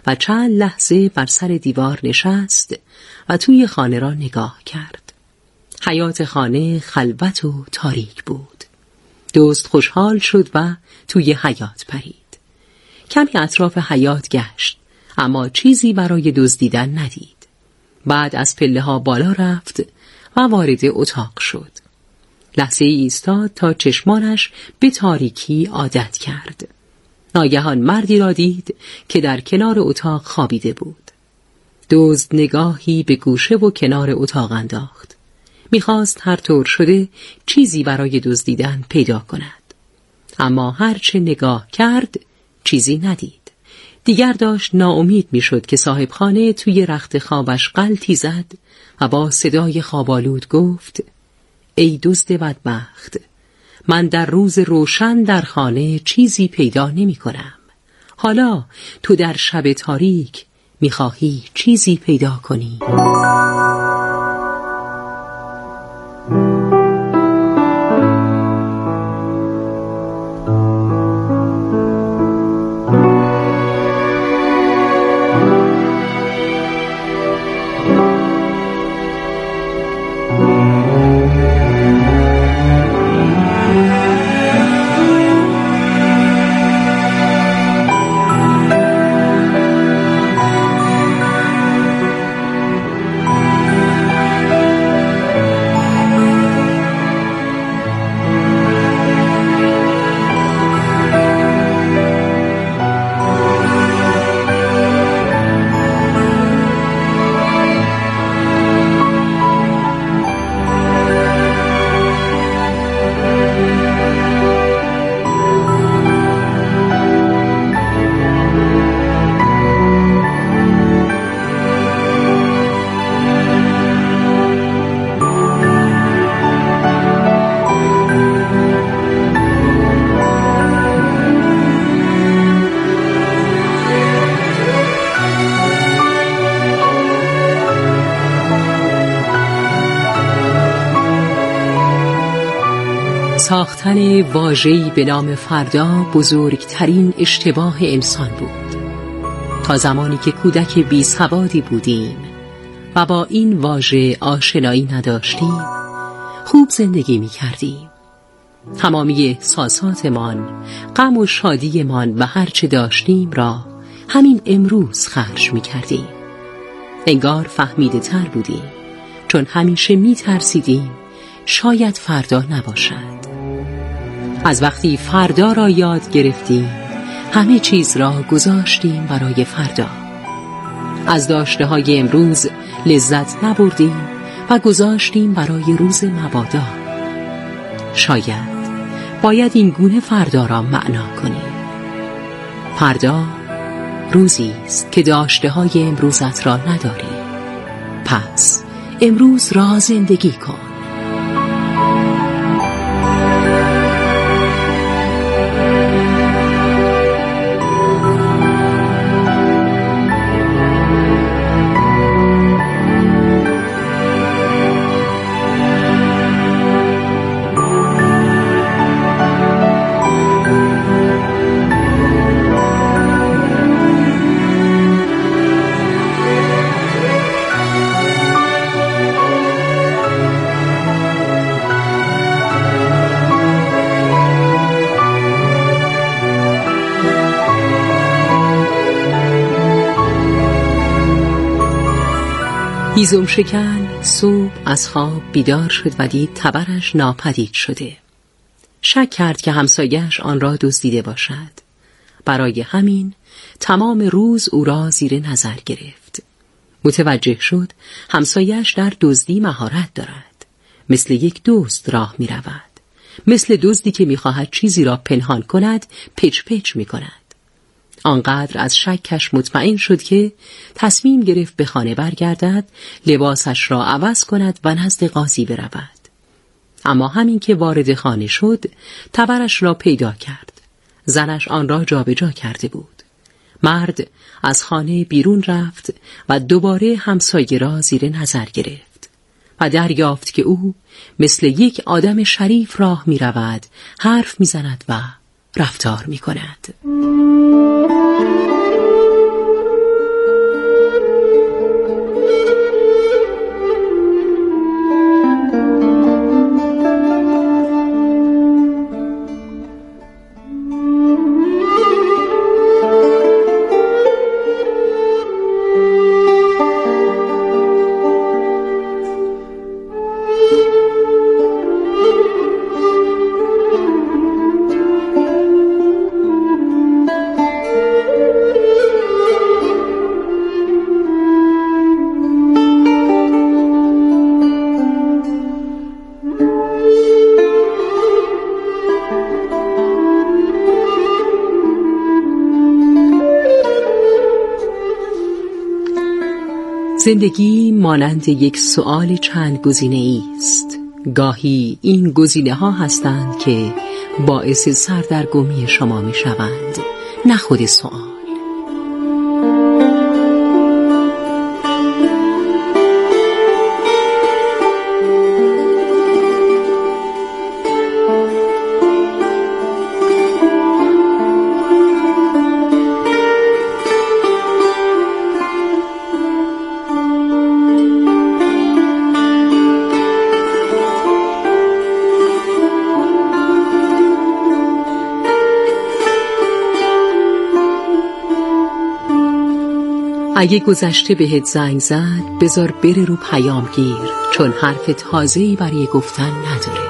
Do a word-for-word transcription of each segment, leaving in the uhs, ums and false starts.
و چند لحظه بر سر دیوار نشست و توی خانه را نگاه کرد. حیاط خانه خلوت و تاریک بود. دزد خوشحال شد و توی حیاط پرید. کمی اطراف حیاط گشت، اما چیزی برای دزدیدن ندید. بعد از پله ها بالا رفت و وارد اتاق شد. لحظه ایستاد تا چشمانش به تاریکی عادت کرد. ناگهان مردی را دید که در کنار اتاق خوابیده بود. دزد نگاهی به گوشه و کنار اتاق انداخت. میخواست هر طور شده چیزی برای دزدیدن پیدا کند. اما هرچه نگاه کرد چیزی ندید. دیگر داشت ناامید میشد که صاحب خانه توی رخت خوابش غلطی زد و با صدای خوابالود گفت: ای دزد بدبخت، من در روز روشن در خانه چیزی پیدا نمی کنم. حالا تو در شب تاریک میخواهی چیزی پیدا کنی. ساختن واژه‌ای به نام فردا بزرگترین اشتباه انسان بود. تا زمانی که کودک بی‌سوادی بودیم و با این واژه آشنایی نداشتیم، خوب زندگی می کردیم. تمامی احساساتمان، غم و شادیمان و هرچه داشتیم را همین امروز خرج می کردیم. انگار فهمیده تر بودیم، چون همیشه می ترسیدیم شاید فردا نباشد. از وقتی فردا را یاد گرفتیم، همه چیز را گذاشتیم برای فردا. از داشته های امروز لذت نبردیم و گذاشتیم برای روز مبادا. شاید باید این گونه فردا را معنا کنیم. فردا روزی است که داشته های امروزت را نداری. پس امروز را زندگی کن. هیزم شکن صبح از خواب بیدار شد و دید تبرش ناپدید شده. شک کرد که همسایه‌اش آن را دزدیده باشد. برای همین تمام روز او را زیر نظر گرفت. متوجه شد همسایه‌اش در دزدی مهارت دارد. مثل یک دزد راه می رود. مثل دزدی که می خواهد چیزی را پنهان کند پچ پچ می کند. آنقدر از شکش مطمئن شد که تصمیم گرفت به خانه برگردد، لباسش را عوض کند و نزد قاضی برود. اما همین که وارد خانه شد، تبرش را پیدا کرد. زنش آن را جابجا کرده بود. مرد از خانه بیرون رفت و دوباره همسایه را زیر نظر گرفت و دریافت که او مثل یک آدم شریف راه می رود، حرف می زند و رفتار می کند. زندگی مانند یک سؤال چند گزینه‌ای است. گاهی این گزینه‌ها هستند که باعث سردرگمی شما می‌شوند، نه خود سؤال. اگه گذشته بهت زنگ زد بذار بره رو پیام گیر، چون حرف تازه‌ای برای گفتن نداره.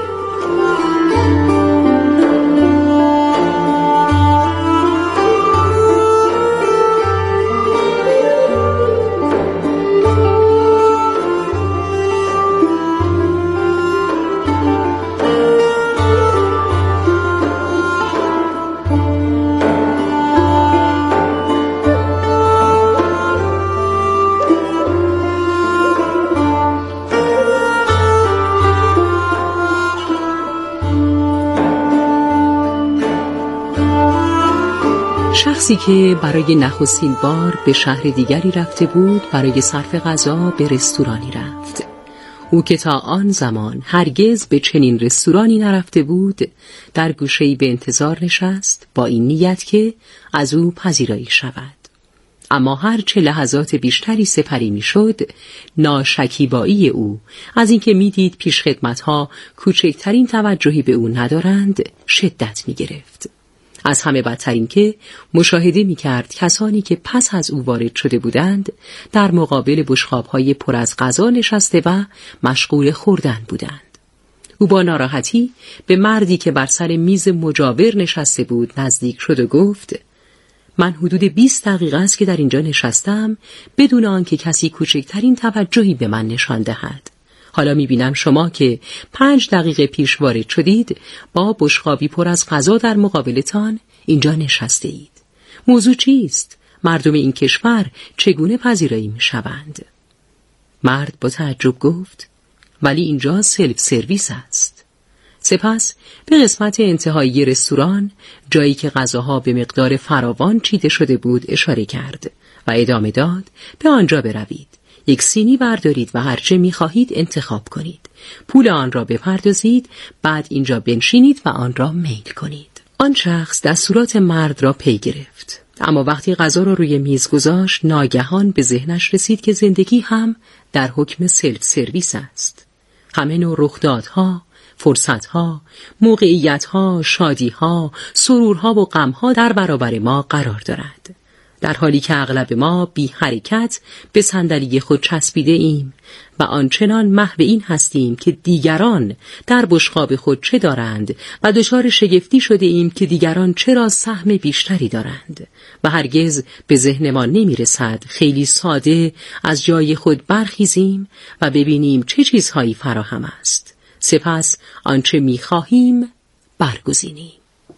شخصی که برای نخستین بار به شهر دیگری رفته بود برای صرف غذا به رستورانی رفت. او که تا آن زمان هرگز به چنین رستورانی نرفته بود در گوشه‌ای به انتظار نشست با این نیت که از او پذیرایی شود. اما هر چه لحظات بیشتری سپری می شد، ناشکیبایی او از اینکه می دید پیشخدمت‌ها کوچکترین توجهی به او ندارند شدت می گرفت. از همه بدتر این که مشاهده می کرد کسانی که پس از او وارد شده بودند در مقابل بشقاب‌های پر از غذا نشسته و مشغول خوردن بودند. او با ناراحتی به مردی که بر سر میز مجاور نشسته بود نزدیک شد و گفت: من حدود بیست دقیقه است که در اینجا نشستم بدون آنکه کسی کوچکترین توجهی به من نشان دهد. حالا میبینم شما که پنج دقیقه پیش وارد شدید با بشقابی پر از غذا در مقابلتان اینجا نشسته اید. موضوع چیست؟ مردم این کشور چگونه پذیرایی میشوند؟ مرد با تعجب گفت: ولی اینجا سلف سرویس است. سپس به قسمت انتهایی رستوران، جایی که غذاها به مقدار فراوان چیده شده بود، اشاره کرد و ادامه داد: به آنجا بروید. یک سینی بردارید و هرچه می‌خواهید انتخاب کنید. پول آن را بپردازید، بعد اینجا بنشینید و آن را میل کنید. آن شخص دستورات مرد را پی گرفت. اما وقتی غذا را روی میز گذاشت، ناگهان به ذهنش رسید که زندگی هم در حکم سلف سرویس است. همه نوع رخدادها، فرصتها، موقعیتها، شادیها، سرورها و غمها در برابر ما قرار دارد. در حالی که اغلب ما بی حرکت به صندلی خود چسبیده ایم و آنچنان محو این هستیم که دیگران در بشقاب خود چه دارند و دچار شگفتی شده ایم که دیگران چرا سهم بیشتری دارند و هرگز به ذهن ما نمی رسد خیلی ساده از جای خود برخیزیم و ببینیم چه چیزهایی فراهم است، سپس آنچه می خواهیم برگزینیم.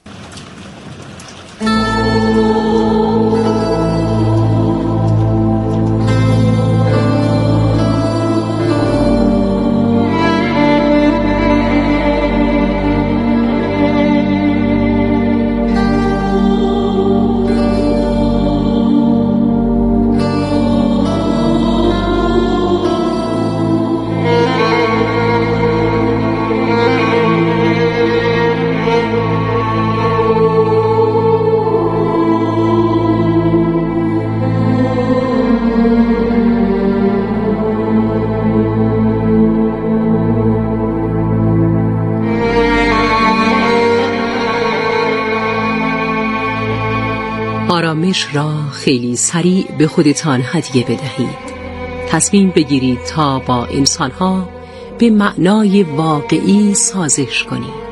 آرامش را خیلی سریع به خودتان هدیه بدهید. تصمیم بگیرید تا با انسانها به معنای واقعی سازش کنید.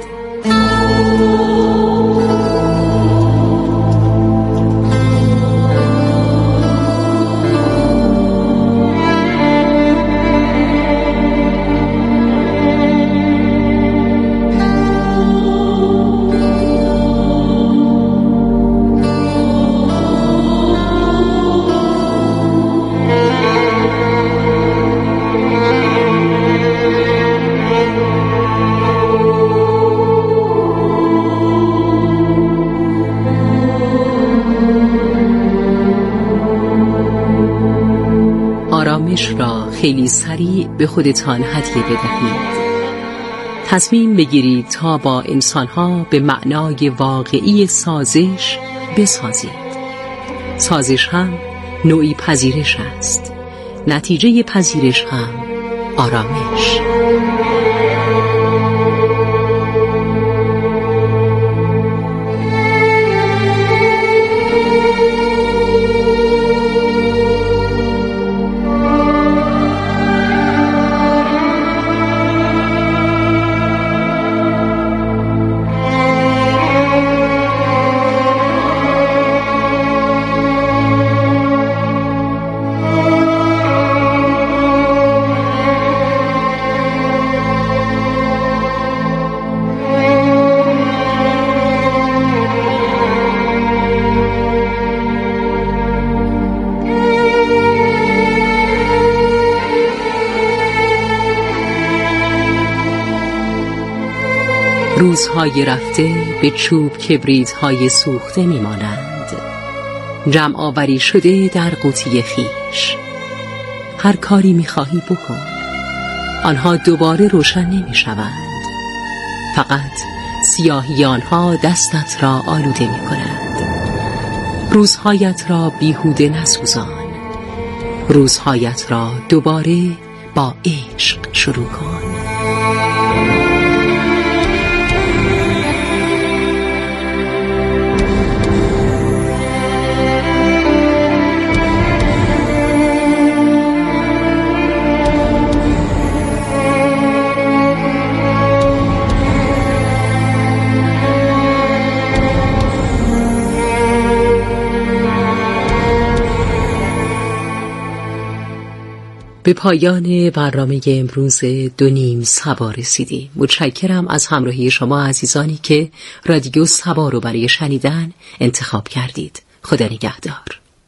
آرامش را خیلی سریع به خودتان هدیه بدهید. تصمیم بگیرید تا با انسانها به معنای واقعی سازش بسازید. سازش هم نوعی پذیرش است. نتیجه پذیرش هم آرامش. روزهای رفته به چوب کبریت‌های سوخته می‌مانند، جمع آوری شده در قوطی خویش. هر کاری می‌خواهی بکن، آنها دوباره روشن نمی‌شوند. فقط سیاهی آنها دستت را آلوده می‌کنند. روزهایت را بیهوده نسوزان، روزهایت را دوباره با عشق شروع کن. به پایان برنامه امروز دو نیم صبا رسیدیم. متشکرم از همراهی شما عزیزانی که رادیو صبا رو برای شنیدن انتخاب کردید. خدا نگهدار.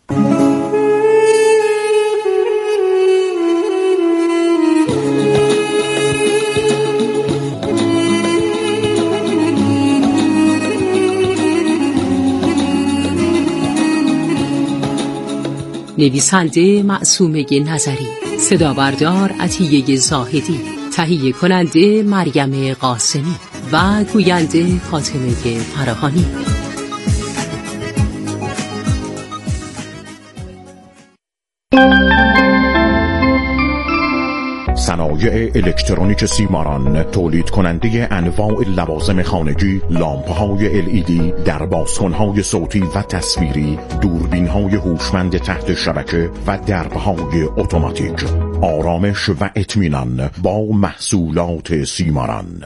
نویسنده معصومه نظری، صدا بردار عطیه زاهدی، تهیه کننده مریم قاسمی و گوینده فاطمه فراهانی. صنایع الکترونیک سیماران تولید کننده انواع لوازم خانگی، لامپ‌های ال ای دی، دربازکن‌های صوتی و تصویری، دوربین‌های هوشمند تحت شبکه و درب‌های اتوماتیک. آرامش و اطمینان با محصولات سیماران.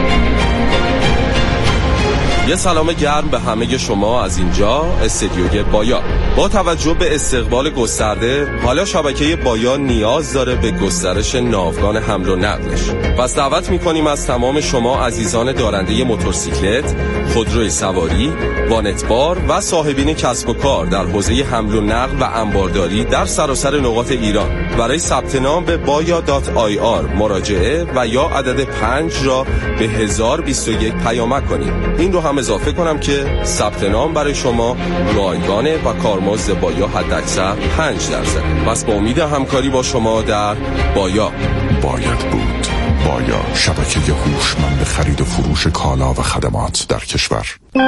یه سلام گرم به همه شما از اینجا استدیوی بایا. با توجه به استقبال گسترده، حالا شبکه بایا نیاز داره به گسترش ناوگان حمل و نقلش. پس دعوت می‌کنیم از تمام شما عزیزان دارنده موتورسیکلت، خودروی سواری، وانتبار و صاحبین کسب و کار در حوزه حمل و نقل و انبارداری در سراسر نقاط ایران برای ثبت نام به بایا دات آی آر مراجعه و یا عدد پنج را به هزار و بیست و یک پیامک کنید. این رو هم اضافه کنم که ثبت نام برای شما رایگانه و کارمزد بایا حداکثر پنج درصد. پس با امید همکاری با شما در بایا. باید بود. بایا، شبکه هوشمند خرید و فروش کالا و خدمات در کشور.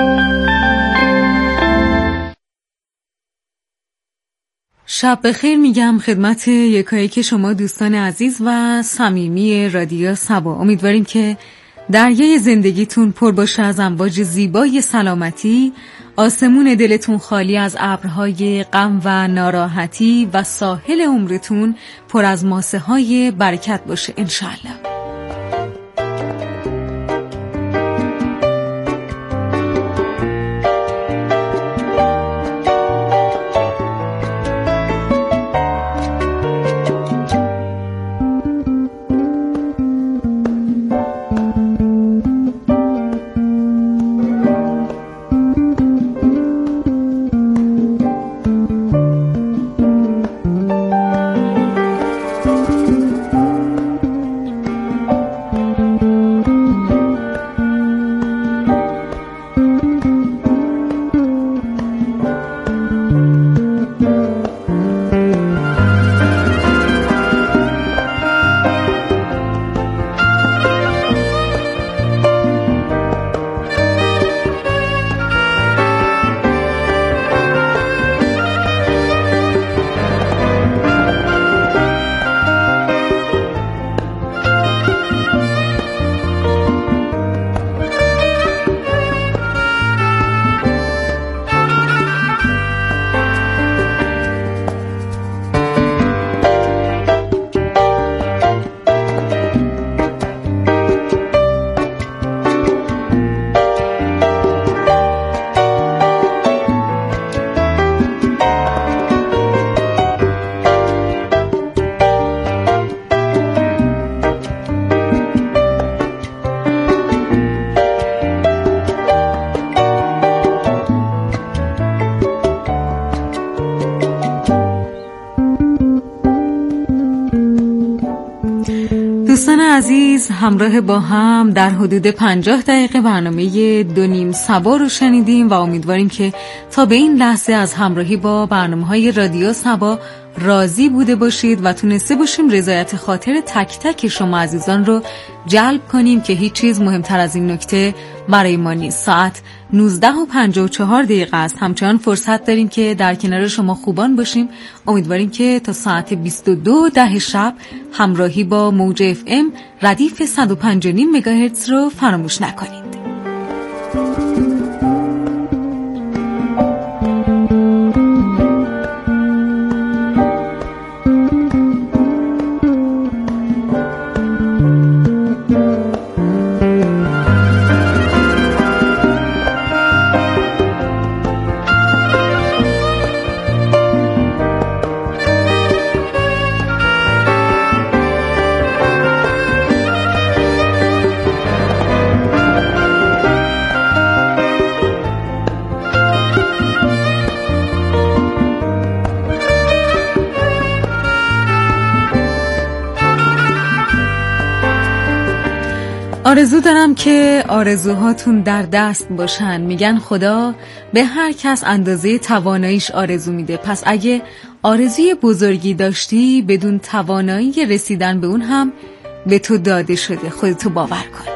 شب بخیر میگم خدمت یکایک شما دوستان عزیز و صمیمی رادیو صبا. امیدواریم که دریای زندگیتون پر باشه از امواج زیبای سلامتی، آسمون دلتون خالی از ابرهای غم و ناراحتی و ساحل عمرتون پر از ماسه های برکت باشه انشالله. دوستان عزیز، همراه با هم در حدود پنجاه دقیقه برنامه دو نیم سبا رو شنیدیم و امیدواریم که تا به این لحظه از همراهی با برنامه‌های رادیو سبا راضی بوده باشید و تونسته باشیم رضایت خاطر تک تک شما عزیزان رو جلب کنیم که هیچ چیز مهمتر از این نکته برای ما نیست. ساعت نوزده و پنجاه و چهار دقیقه است. همچنان فرصت داریم که در کنار شما خوبان باشیم. امیدواریم که تا ساعت بیست و دو ده شب همراهی با موج اف ام ردیف صد و پنج و نیم مگاهرتز رو فراموش نکنید. آرزو دارم که آرزوهاتون در دست باشن. میگن خدا به هر کس اندازه تواناییش آرزو میده. پس اگه آرزوی بزرگی داشتی، بدون توانایی رسیدن به اون هم به تو داده شده. خودتو باور کن.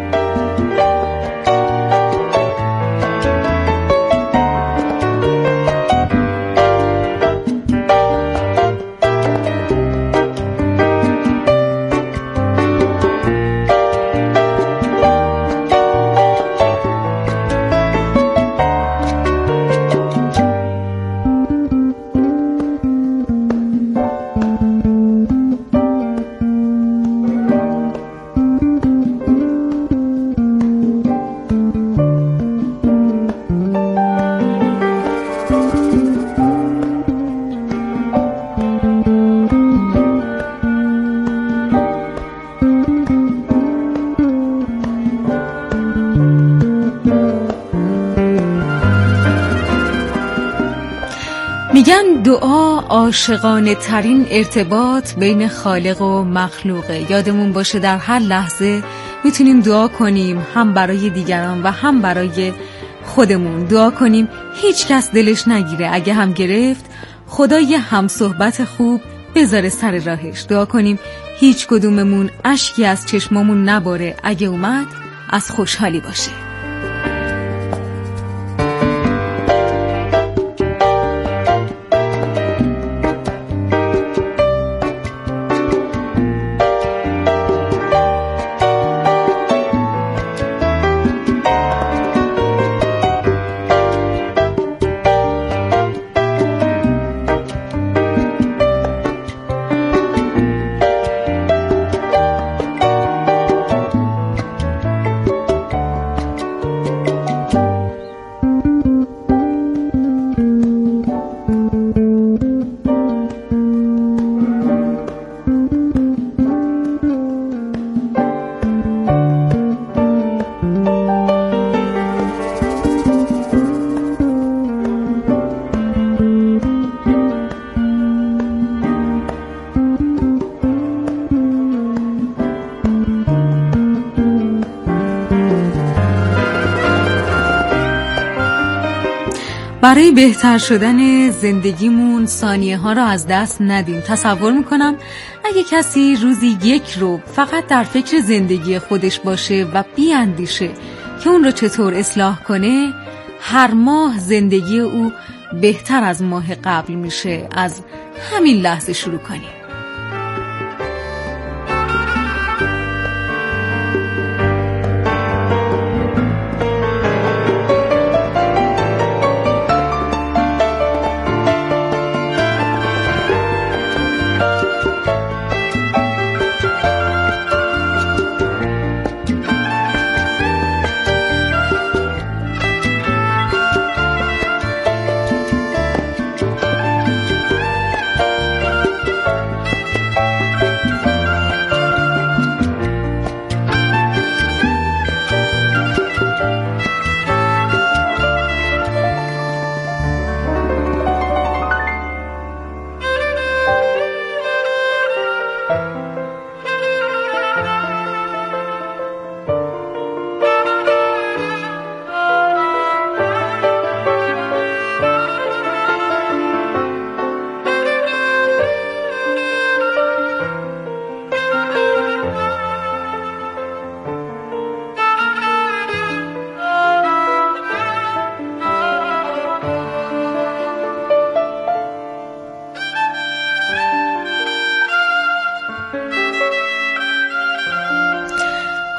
میگن دعا عاشقانه ترین ارتباط بین خالق و مخلوقه. یادمون باشه در هر لحظه میتونیم دعا کنیم، هم برای دیگران و هم برای خودمون. دعا کنیم هیچ کس دلش نگیره، اگه هم گرفت خدا یه هم صحبت خوب بذاره سر راهش. دعا کنیم هیچ کدوممون اشکی از چشمامون نباره، اگه اومد از خوشحالی باشه. برای بهتر شدن زندگیمون ثانیه ها رو از دست ندیم. تصور میکنم اگه کسی روزی یک رو فقط در فکر زندگی خودش باشه و بیاندیشه که اون رو چطور اصلاح کنه، هر ماه زندگی او بهتر از ماه قبل میشه. از همین لحظه شروع کنیم.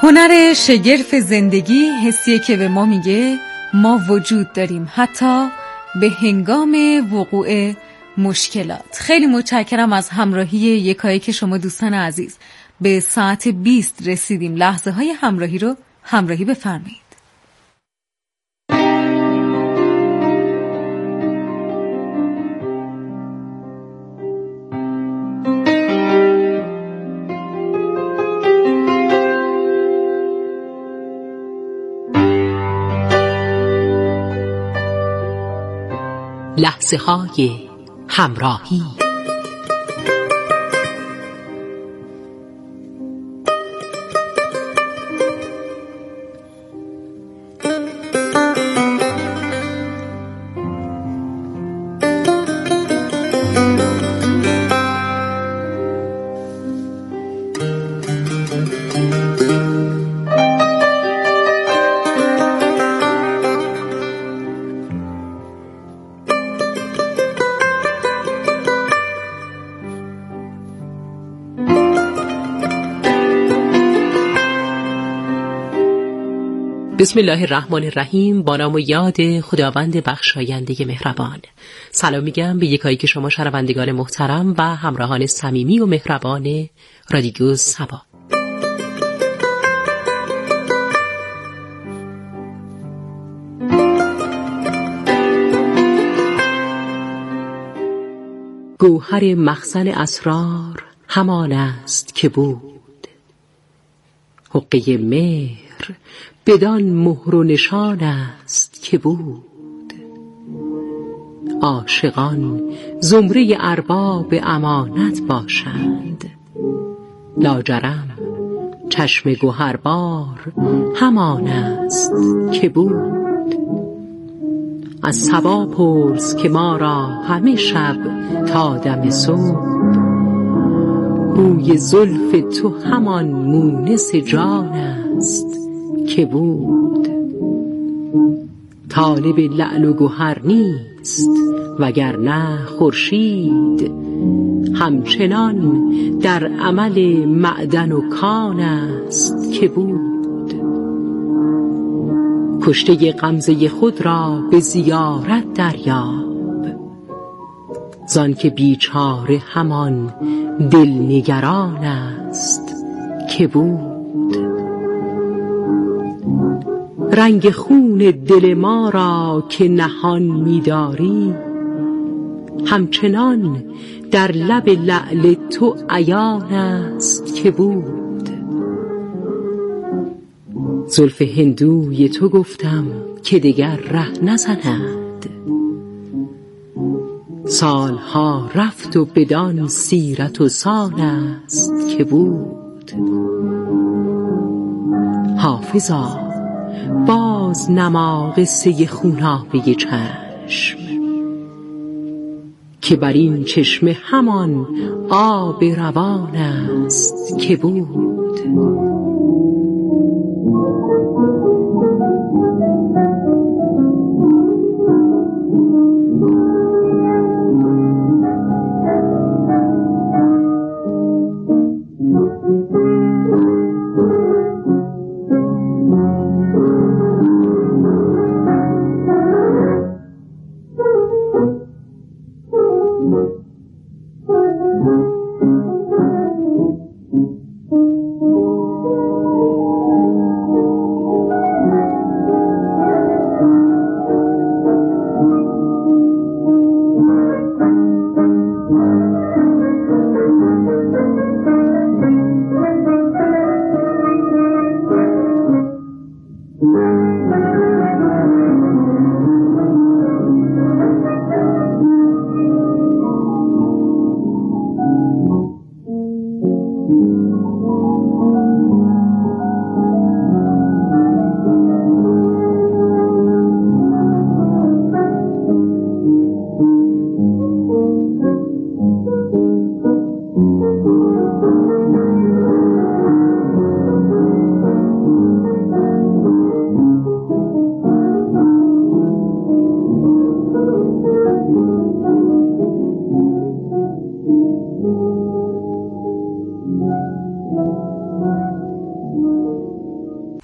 هنر شگرف زندگی حسیه که به ما میگه ما وجود داریم حتی به هنگام وقوع مشکلات. خیلی متشکرم از همراهی یکایک شما دوستان عزیز. به ساعت بیست رسیدیم. لحظه های همراهی رو همراهی بفرمایید. لحظه های همراهی. بسم الله الرحمن الرحیم. با نام و یاد خداوند بخشاینده مهربان. سلام میگم به یکایک شما شنوندگان محترم و همراهان صمیمی و مهربان رادیو سبا. گوهر مخزن اسرار همان است که بود، حقه مهر بدان مهر و نشان است که بود. عاشقان زمره ارباب امانت باشند، لاجرم چشم گوهربار همان است که بود. از صبا پرس که ما را همه شب تا دم صبح، بوی زلف تو همان مونس جان است که بود. طالب لعل و گوهر نیست وگرنه خورشید، همچنان در عمل معدن و کان است که بود. کشته غمزه خود را به زیارت دریاب، زان که بیچاره همان دلنگران است که بود. رنگ خون دل ما را که نهان می‌داری، همچنان در لب لعل تو عیان است که بود. زلف هندوی تو گفتم که دگر ره نزند، سالها رفت و بدان سیرت و سان است که بود. حافظا باز نما قصه خونابه چشم، که بر این چشمه همان آب روان است که بود.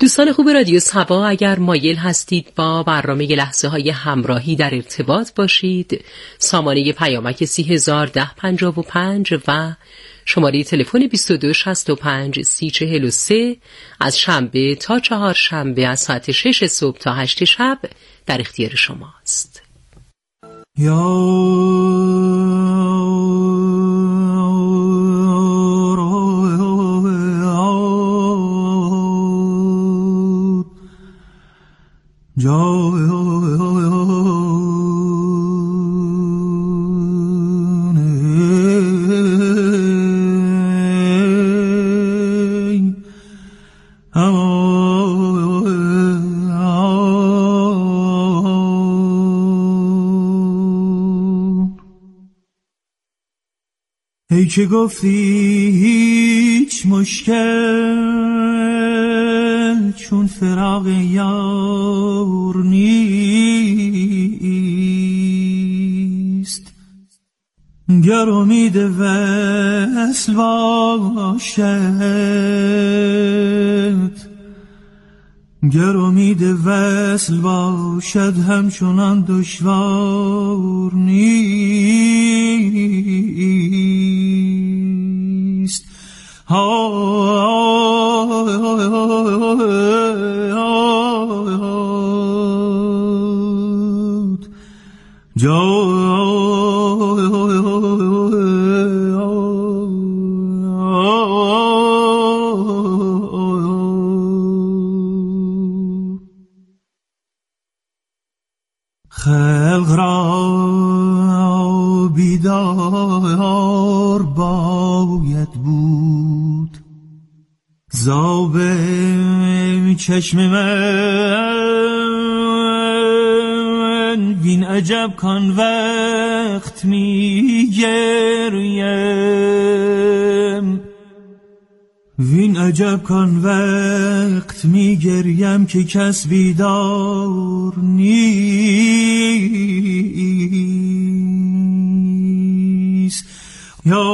دوستان خوب رادیو صبا، اگر مایل هستید با برنامه لحظه های همراهی در ارتباط باشید، سامانه پیامک سی هزار ده پنجاه و پنج و شماره تلفن بیست و دو شصت و پنج سی چهل و سه از شنبه تا چهار شنبه از ساعت شش صبح تا هشت شب در اختیار شماست. ای که گفتی هیچ مشکل چون فراق یار نیست، گر امید وصل باشد، گر امید وصل باشد همچنان دشوار نیست. خلق را بیدار باید بود، زاب چشم من بین عجب کان وقت می گریم، وین عجب کان وقت می گریم که کس بیدار نیست.